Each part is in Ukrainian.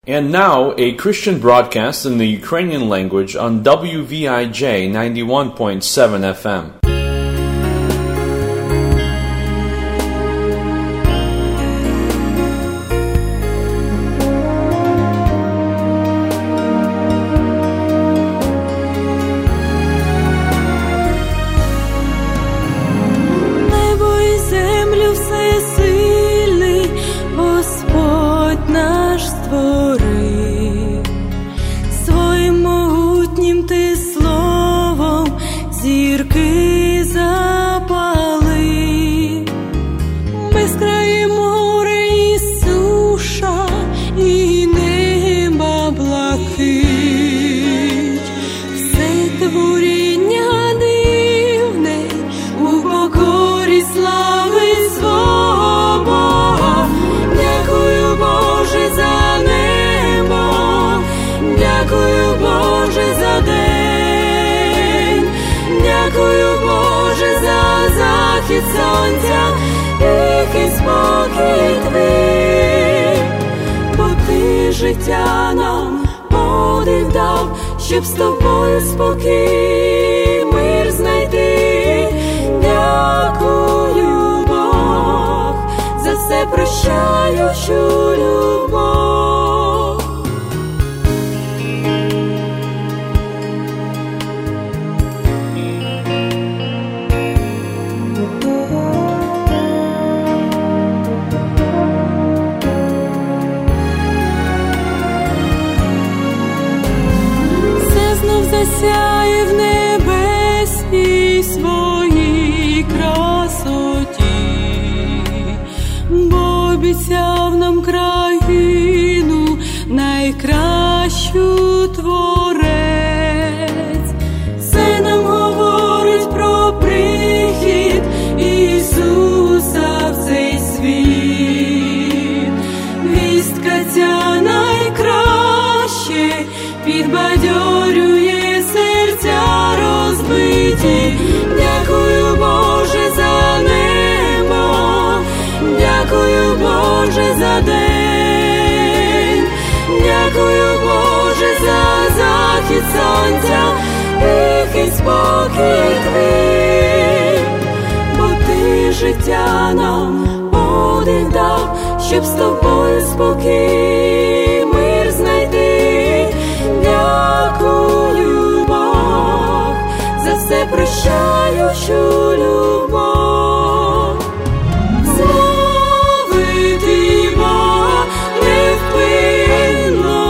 And now, a Christian broadcast in the Ukrainian language on WVIJ 91.7 FM. Сонця, тихий спокій твій, бо ти життя нам подих дав, щоб з тобою спокій, мир знайти. Дякую, Бог, за все прощаючу любов. Сяє в небесній своїй красоті, бо обіцяв нам країну найкращу Творець. Все нам говорить про прихід Ісуса в цей світ. Вістка ця найкраще підбадьорює серця розбиті. Дякую, Боже, за небо, дякую, Боже, за день, дякую, Боже, за захід сонця, тихий спокій твій, бо ти життя нам подих дав, щоб з тобою спокій, мир знайти. Дякую, Бог, за все прощаючу любов. Славити Бога невпинно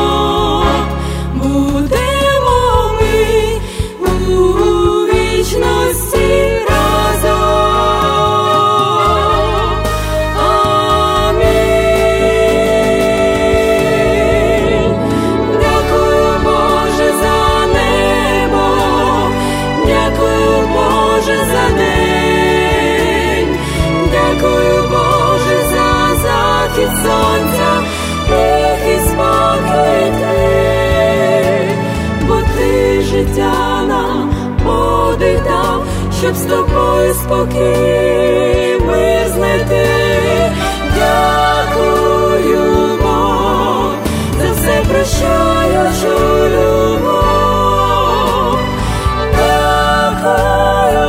будемо ми у вічності разом. Амінь. Дякую, Боже, за небо, дякую, Боже, за день, дякую, Боже, за захід сонця, тихий спокій твій, бо ти життя нам подих дав, щоб з тобою спокій, мир знайти. Дякую, Бог, за все прощаючу любов. Дякую,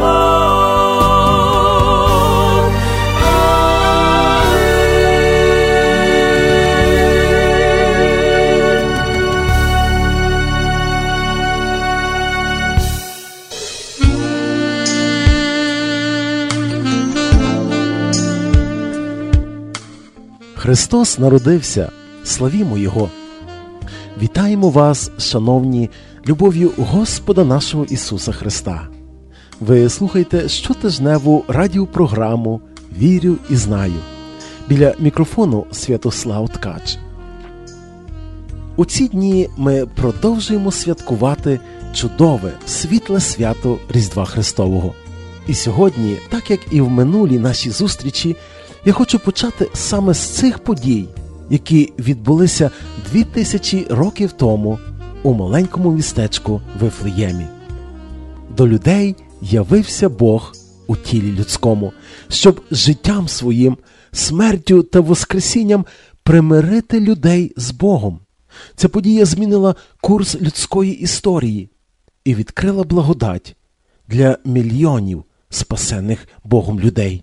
Бог. Христос народився, славімо Його! Вітаємо вас, шановні, любов'ю Господа нашого Ісуса Христа. Ви слухаєте щотижневу радіопрограму «Вірю і знаю». Біля мікрофону Святослав Ткач. У ці дні ми продовжуємо святкувати чудове, світле свято Різдва Христового. І сьогодні, так як і в минулій нашій зустрічі, я хочу почати саме з цих подій, які відбулися 2000 років тому у маленькому містечку Вифлеємі. До людей явився Бог у тілі людському, щоб життям своїм, смертю та воскресінням примирити людей з Богом. Ця подія змінила курс людської історії і відкрила благодать для мільйонів спасених Богом людей.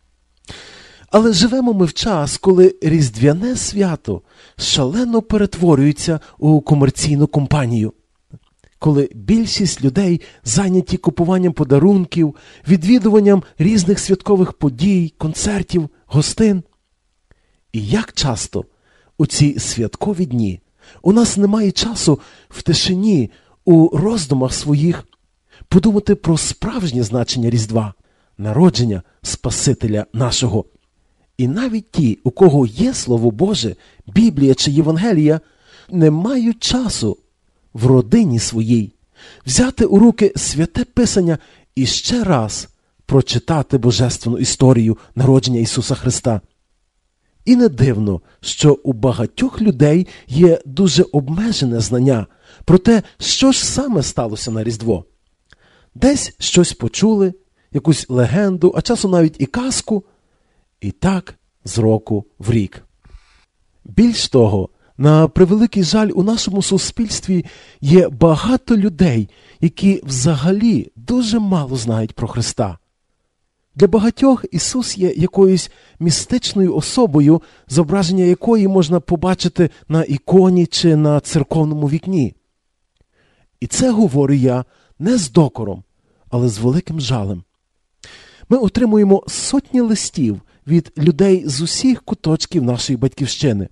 Але живемо ми в час, коли Різдвяне свято шалено перетворюється у комерційну компанію. Коли більшість людей зайняті купуванням подарунків, відвідуванням різних святкових подій, концертів, гостин. І як часто у ці святкові дні у нас немає часу в тишині, у роздумах своїх подумати про справжнє значення Різдва, народження Спасителя нашого. І навіть ті, у кого є Слово Боже, Біблія чи Євангелія, не мають часу в родині своїй взяти у руки Святе Писання і ще раз прочитати божественну історію народження Ісуса Христа. І не дивно, що у багатьох людей є дуже обмежене знання про те, що ж саме сталося на Різдво. Десь щось почули, якусь легенду, а часом навіть і казку, і так з року в рік. Більш того, на превеликий жаль, у нашому суспільстві є багато людей, які взагалі дуже мало знають про Христа. Для багатьох Ісус є якоюсь містичною особою, зображення якої можна побачити на іконі чи на церковному вікні. І це говорю я не з докором, але з великим жалем. Ми отримуємо сотні листів від людей з усіх куточків нашої батьківщини.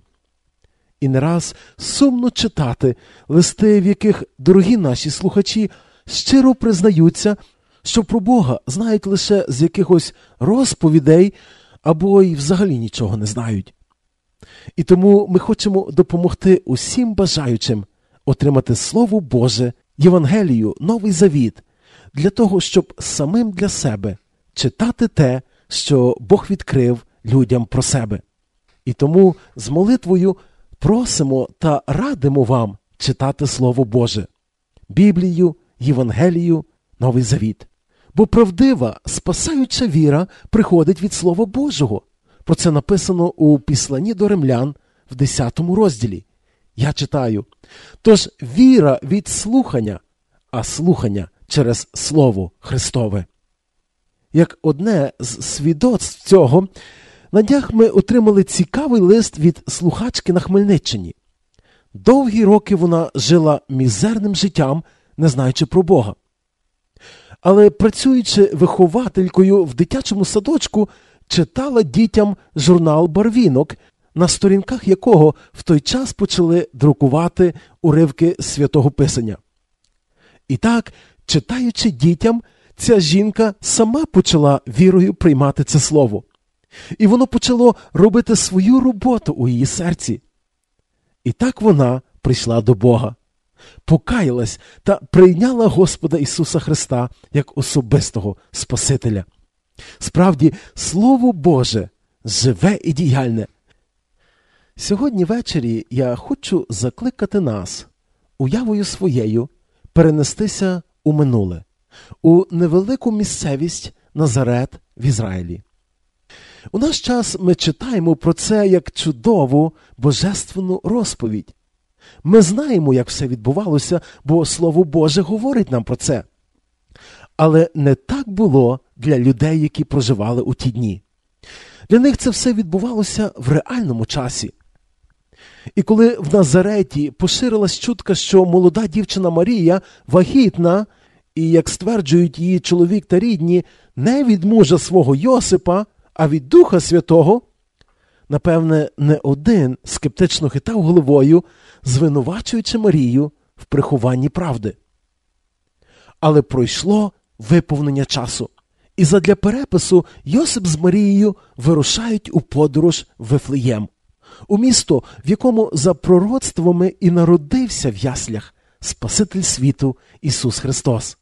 І не раз сумно читати листи, в яких дорогі наші слухачі щиро признаються, що про Бога знають лише з якихось розповідей або й взагалі нічого не знають. І тому ми хочемо допомогти усім бажаючим отримати Слово Боже, Євангелію, Новий Завіт, для того, щоб самим для себе читати те, що Бог відкрив людям про себе. І тому з молитвою просимо та радимо вам читати Слово Боже, Біблію, Євангелію, Новий Завіт. Бо правдива, спасаюча віра приходить від Слова Божого. Про це написано у Післанні до Римлян в 10 розділі. Я читаю: «Тож віра від слухання, а слухання через Слово Христове». Як одне з свідоцтв цього, на днях ми отримали цікавий лист від слухачки на Хмельниччині. Довгі роки вона жила мізерним життям, не знаючи про Бога. Але працюючи вихователькою в дитячому садочку, читала дітям журнал «Барвінок», на сторінках якого в той час почали друкувати уривки Святого Писання. І так, читаючи дітям, ця жінка сама почала вірою приймати це слово. І воно почало робити свою роботу у її серці. І так вона прийшла до Бога, покаялась та прийняла Господа Ісуса Христа як особистого Спасителя. Справді, Слово Боже живе і діяльне. Сьогодні ввечері я хочу закликати нас, уявою своєю, перенестися у минуле, у невелику місцевість Назарет в Ізраїлі. У наш час ми читаємо про це як чудову божественну розповідь. Ми знаємо, як все відбувалося, бо Слово Боже говорить нам про це. Але не так було для людей, які проживали у ті дні. Для них це все відбувалося в реальному часі. І коли в Назареті поширилась чутка, що молода дівчина Марія вагітна, і, як стверджують її чоловік та рідні, не від мужа свого Йосипа, а від Духа Святого, напевне, не один скептично хитав головою, звинувачуючи Марію в прихованні правди. Але пройшло виповнення часу. І задля перепису Йосип з Марією вирушають у подорож в Вифлеєм, у місто, в якому за пророцтвами і народився в яслях Спаситель світу Ісус Христос.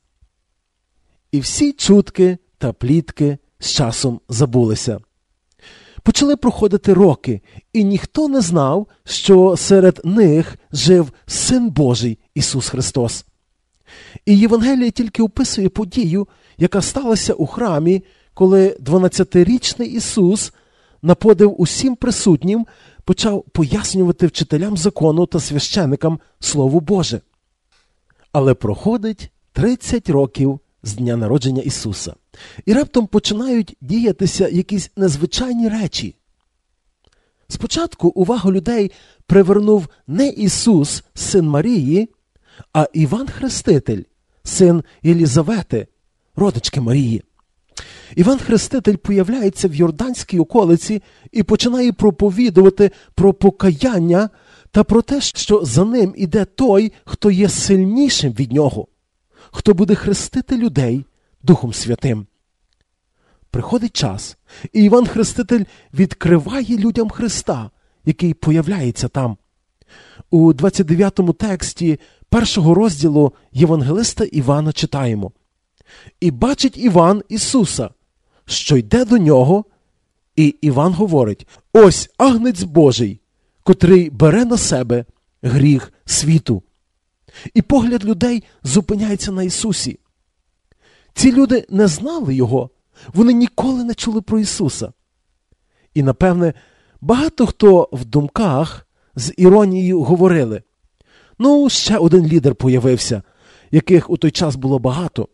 І всі чутки та плітки з часом забулися. Почали проходити роки, і ніхто не знав, що серед них жив Син Божий Ісус Христос. І Євангеліє тільки описує подію, яка сталася у храмі, коли 12-річний Ісус на подив усім присутнім почав пояснювати вчителям закону та священикам Слово Боже. Але проходить 30 років з дня народження Ісуса. І раптом починають діятися якісь незвичайні речі. Спочатку увагу людей привернув не Ісус, син Марії, а Іван Хреститель, син Єлізавети, родички Марії. Іван Хреститель появляється в Йорданській околиці і починає проповідувати про покаяння та про те, що за ним іде той, хто є сильнішим від нього, хто буде хрестити людей Духом Святим. Приходить час, і Іван Хреститель відкриває людям Христа, який появляється там. У 29-му тексті першого розділу Євангелиста Івана читаємо: «І бачить Іван Ісуса, що йде до нього, і Іван говорить: ось агнець Божий, котрий бере на себе гріх світу». І погляд людей зупиняється на Ісусі. Ці люди не знали Його, вони ніколи не чули про Ісуса. І, напевне, багато хто в думках з іронією говорили: ну, ще один лідер появився, яких у той час було багато.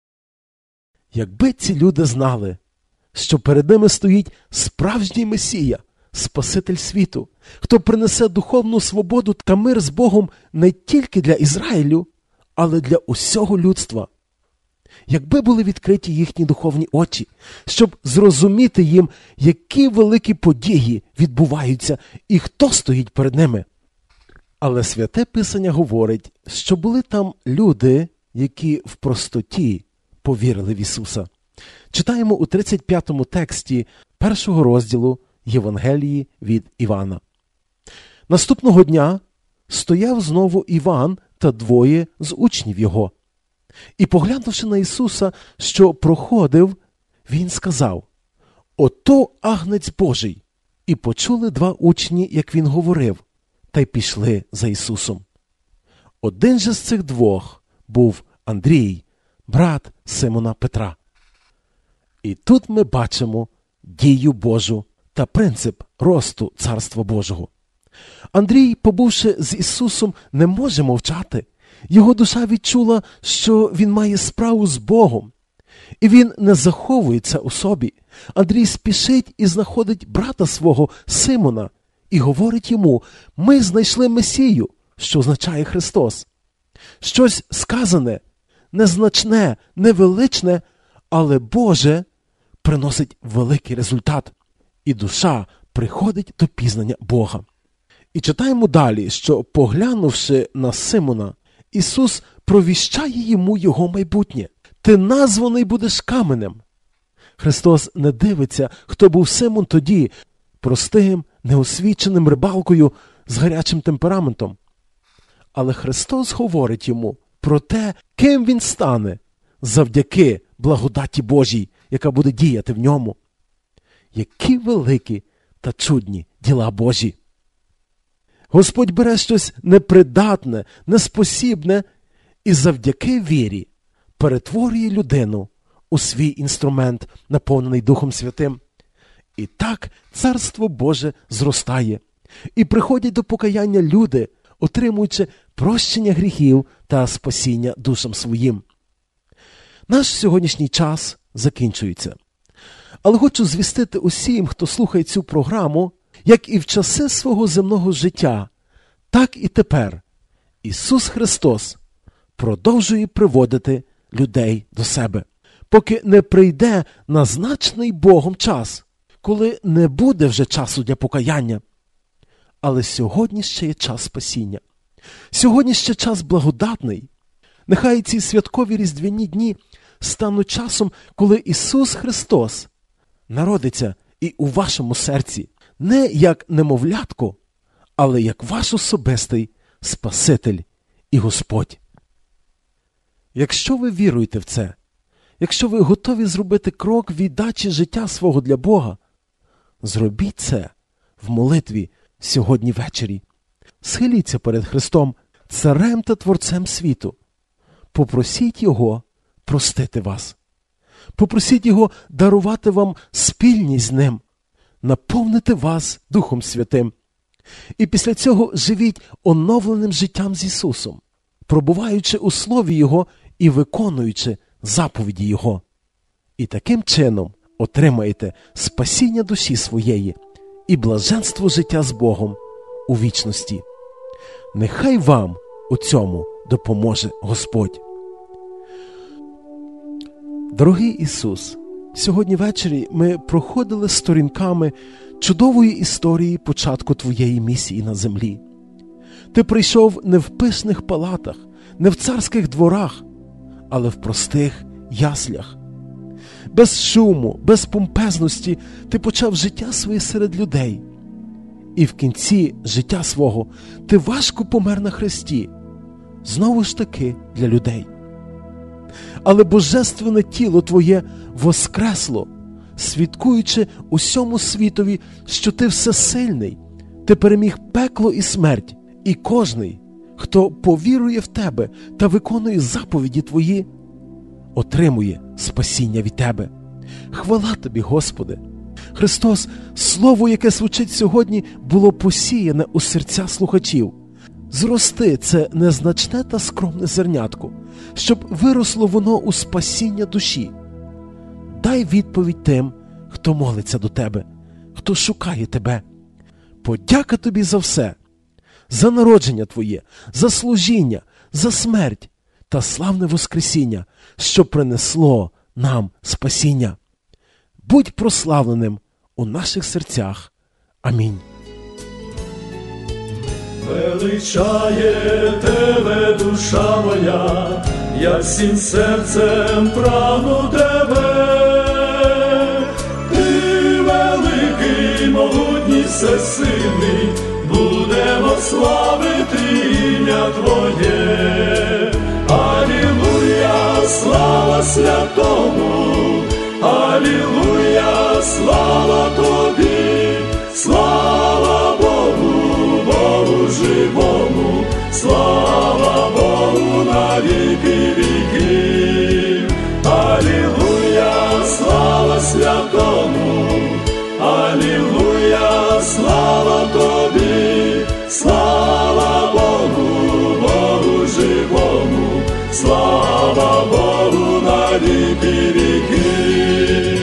Якби ці люди знали, що перед ними стоїть справжній Месія, Спаситель світу, хто принесе духовну свободу та мир з Богом не тільки для Ізраїлю, але для усього людства. Якби були відкриті їхні духовні очі, щоб зрозуміти їм, які великі події відбуваються і хто стоїть перед ними. Але Святе Писання говорить, що були там люди, які в простоті повірили в Ісуса. Читаємо у 35-му тексті першого розділу Євангелії від Івана. Наступного дня стояв знову Іван та двоє з учнів його. І, поглянувши на Ісуса, що проходив, він сказав: «Ото агнець Божий!» І почули два учні, як він говорив, та й пішли за Ісусом. Один же з цих двох був Андрій, брат Симона Петра. І тут ми бачимо дію Божу та принцип росту Царства Божого. Андрій, побувши з Ісусом, не може мовчати. Його душа відчула, що він має справу з Богом. І він не заховується у собі. Андрій спішить і знаходить брата свого Симона і говорить йому: «Ми знайшли Месію», що означає Христос. Щось сказане, незначне, невеличне, але Боже приносить великий результат. І душа приходить до пізнання Бога. І читаємо далі, що, поглянувши на Симона, Ісус провіщає йому його майбутнє. «Ти названий будеш каменем». Христос не дивиться, хто був Симон тоді, простим, неосвіченим рибалкою з гарячим темпераментом. Але Христос говорить йому про те, ким він стане завдяки благодаті Божій, яка буде діяти в ньому. Які великі та чудні діла Божі! Господь бере щось непридатне, неспосібне і завдяки вірі перетворює людину у свій інструмент, наповнений Духом Святим. І так Царство Боже зростає. І приходять до покаяння люди, отримуючи прощення гріхів та спасіння душам своїм. Наш сьогоднішній час закінчується. Але хочу звістити усім, хто слухає цю програму, як і в часи свого земного життя, так і тепер Ісус Христос продовжує приводити людей до себе, поки не прийде назначений Богом час, коли не буде вже часу для покаяння. Але сьогодні ще є час спасіння. Сьогодні ще час благодатний. Нехай ці святкові різдвяні дні стануть часом, коли Ісус Христос народиться і у вашому серці, не як немовлятко, але як ваш особистий Спаситель і Господь. Якщо ви віруєте в це, якщо ви готові зробити крок віддачі життя свого для Бога, зробіть це в молитві сьогодні ввечері. Схиліться перед Христом, Царем та Творцем світу. Попросіть Його простити вас. Попросіть Його дарувати вам спільність з Ним, наповнити вас Духом Святим І після цього живіть оновленим життям з Ісусом, пробуваючи у Слові Його і виконуючи заповіді Його. І таким чином отримаєте спасіння душі своєї і блаженство життя з Богом у вічності. Нехай вам у цьому допоможе Господь. Дорогий Ісус, сьогодні ввечері ми проходили сторінками чудової історії початку Твоєї місії на землі. Ти прийшов не в пишних палатах, не в царських дворах, але в простих яслях. Без шуму, без помпезності ти почав життя своє серед людей. І в кінці життя свого ти важко помер на хресті, знову ж таки для людей. Але божественне тіло твоє воскресло, свідкуючи усьому світові, що ти всесильний, ти переміг пекло і смерть, і кожний, хто повірує в тебе та виконує заповіді твої, отримує спасіння від тебе. Хвала тобі, Господи! Христос, слово, яке звучить сьогодні, було посіяне у серця слухачів. Зрости це незначне та скромне зернятко, щоб виросло воно у спасіння душі. Дай відповідь тим, хто молиться до тебе, хто шукає тебе. Подяка тобі за все, за народження твоє, за служіння, за смерть та славне воскресіння, що принесло нам спасіння. Будь прославленим у наших серцях. Амінь. Величає тебе душа моя, я всім серцем прагну тебе. Ти великий, могутній, всесильний, будемо славити ім'я Твоє. Алілуя, слава святому, алілуя, слава Тобі, слава Богу, Богу живому, слава Богу на віки віків. Алілуя, слава святому, алілуя, слава Тобі, слава Богу, Богу живому, слава Богу на віки віків.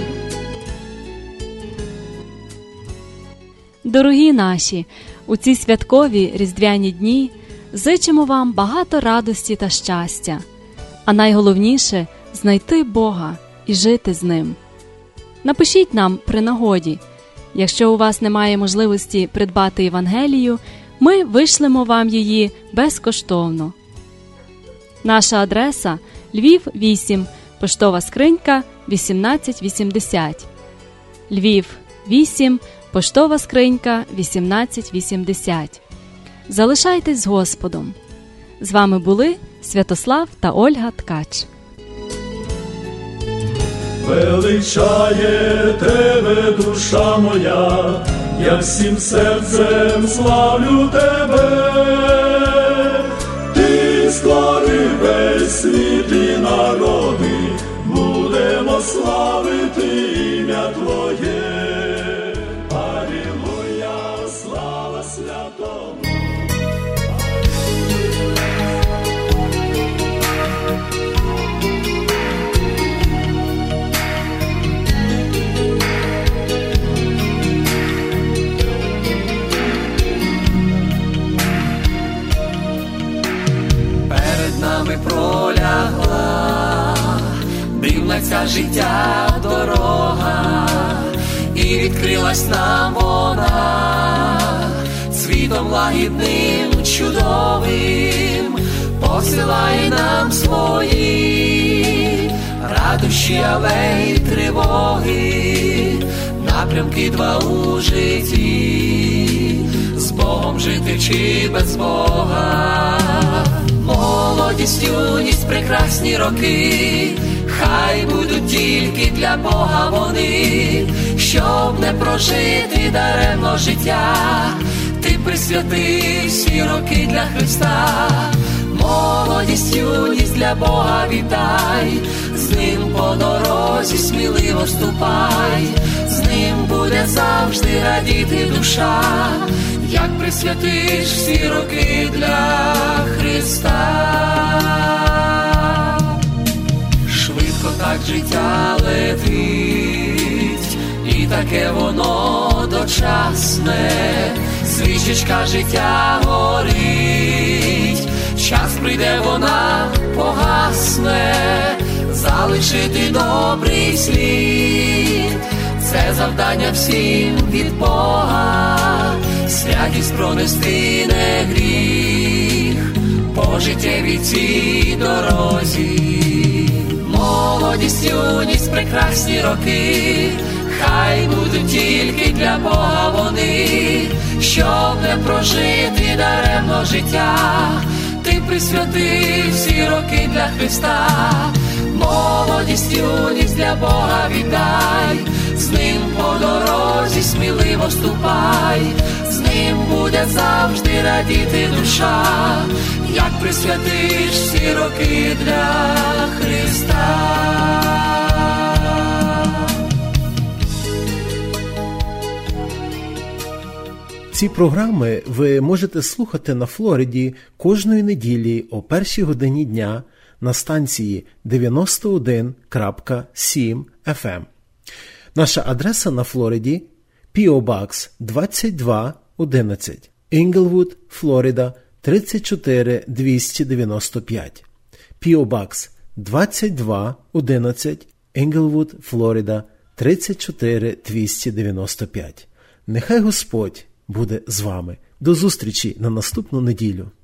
Дорогі наші, у ці святкові різдвяні дні зичимо вам багато радості та щастя, а найголовніше – знайти Бога і жити з Ним. Напишіть нам при нагоді. Якщо у вас немає можливості придбати Євангелію, ми вишлемо вам її безкоштовно. Наша адреса – Львів, 8, поштова скринька 1880. Львів, 8, поштова скринька 1880. Залишайтесь з Господом. З вами були Святослав та Ольга Ткач. Величає тебе душа моя, я всім серцем славлю тебе. Ти створив весь світ і народи, будемо славити ім'я Твоє. Алілуя, слава святому. Нами пролягла дивна ця життя дорога, і відкрилась нам вона світом лагідним, чудовим, посилає нам свої радощі, але й тривоги, напрямки два у житті, з Богом жити чи без Бога. Молодість, юність, прекрасні роки, хай будуть тільки для Бога вони, щоб не прожити даремно життя, ти присвятив всі роки для Христа. Молодість, юність для Бога віддай, з Ним по дорозі сміливо ступай, з Ним буде завжди радіти душа. як присвятиш всі роки для Христа. Швидко так життя летить, і таке воно дочасне, свічечка життя горить, час прийде, вона погасне, залишити добрий слід, це завдання всім від Бога, святість пронести не гріх, по життєвій цій дорозі. Молодість, юність, прекрасні роки, хай будуть тільки для Бога вони, щоб не прожити даремно життя, ти присвяти всі роки для Христа. Молодість, юність для Бога віддай, з ним по дорозі сміливо ступай, з ним буде завжди радіти душа, як присвятиш всі роки для Христа. Ці програми ви можете слухати на Флориді кожної неділі о 1 годині дня на станції 91.7 FM. Наша адреса на Флориді – P.O. Box 2211, Inglewood, Флорида 34295. P.O. Box 2211, Inglewood, Флорида 34295. Нехай Господь буде з вами. До зустрічі на наступну неділю.